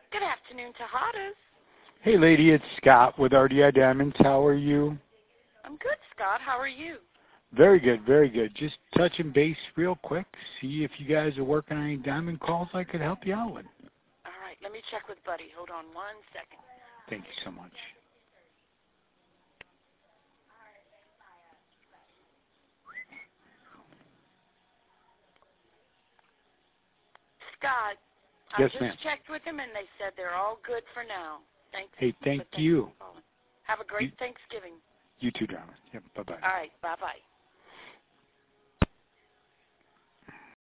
Good afternoon, Tejadas. Hey, lady, it's Scott with RDI Diamonds. How are you? I'm good, Scott. How are you? Very good, very good. Just touching base real quick, see if you guys are working on any diamond calls I could help you out with. All right, let me check with Buddy. Hold on 1 second. Thank you so much. Scott, Yes, I just checked with them, and they said they're all good for now. Thanks. Hey, thank you. Have a great Thanksgiving. You too, darling. Yep, bye-bye. All right, bye-bye.